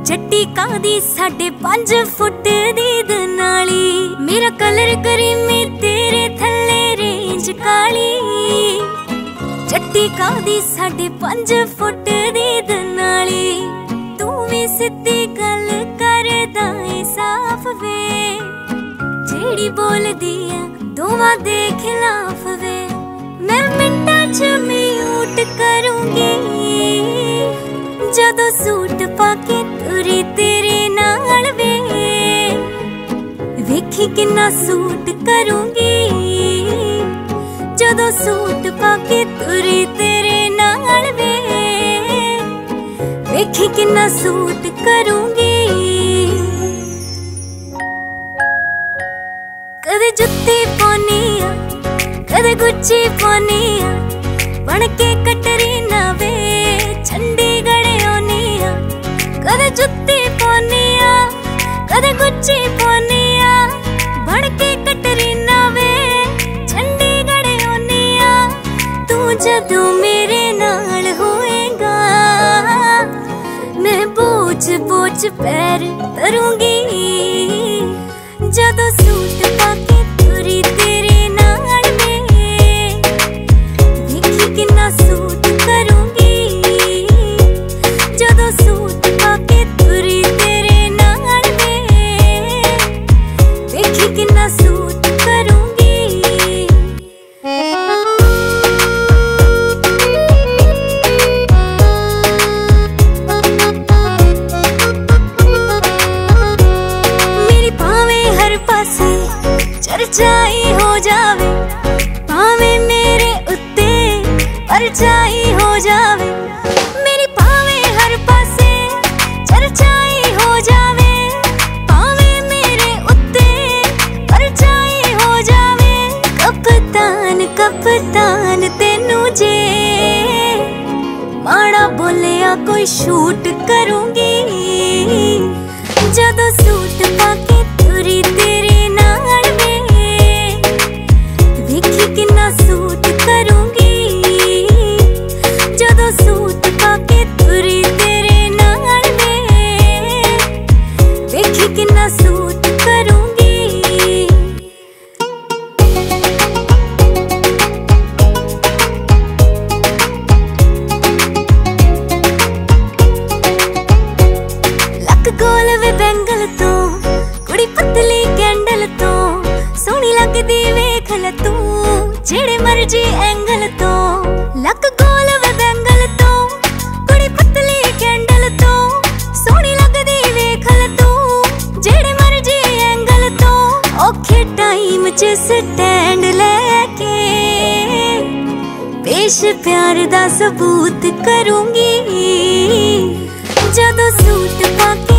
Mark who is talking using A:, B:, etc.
A: जट्टी कादी 5.5 foot दी दनाली, मेरा colour creamy तेरे थल्ले रेंज काली। जट्टी कादी 5.5 फुट दी दनाली, तू भी सिद्धी गल करदा ऐ साफ वे, जेड़ी बोलदी है दोवां दे खिलाफ वे। मैं मिंटां च म्यूट करूंगी जदों सूट पाके तुरी तेरे नाल वे, वेखी किन्ना सूट करूंगी जदों सूट पाके तुरी तेरे नाल वे, वेखी किन्ना सूट करूंगी। कदे जुत्ती पानी आ कदे गुच्ची पानी आ, बनके कटरीना वे चंडीगढ़ आनी आ। कदे जुत्ती पानी आ कदे गुच्ची पानी आ, बनके कटरीना वे चंडीगढ़ आनी आ। तू जदों मेरे नाल होएगा मैं बोझ बोझ पैर धरूंगी, जदों सूट पाके तुरी तेरे नाल वे, वेखी किन्ना सूट करूंगी जदों सूट पाके तुरी तेरे नाल वे, वेखी किन्ना सूट करूंगी। मेरी भावें हर पासे चर्चाई हो जावे, भावे मेरे उत्ते परछाई हो जावे। मेरी भावे हर पासे चर्चाई हो जावे, भावे मेरे उत्ते परछाई हो जावे। कप्तान कप्तान तेनू जे माड़ा बोलिया कोई शूट करूंगी, जदों सूट पाके तुरी तेरे नाल वे, वेखी किन्ना सूट करूंगी जदों सूट पाके तुरी तेरे नाल वे, वेखी किन्ना सूट करूंगी। लक गोल वे बैंगल तो कुड़ी पतली कैंडल तो, सोहनी लगदी वेख ले तू जेड़े मर्जी एंगल तो। लक गोल वे बैंगल तो कुड़ी पतली कैंडल तो, सोहनी लगदी वेख ले तू जेड़े मर्जी एंगल तो। औखे टाइम च स्टैंड लेके पेश प्यार दा सबूत करूंगी, जदों सूट पाके